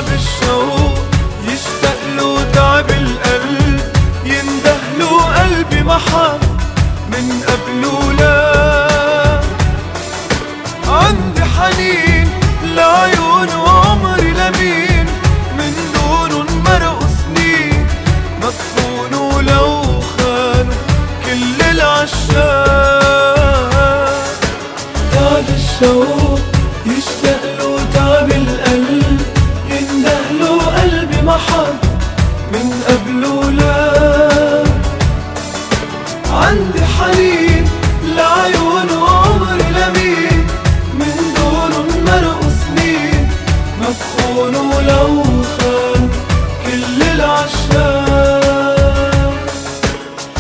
تعب الشوق يشتاق له تعب القلب، يندهله قلبي محب من قبله لا. عندي حنين لعيونه عمري لمين، من دونهم مرقوا سنين، مدفونوا لو خانوا كل العشاق. تعب الشوق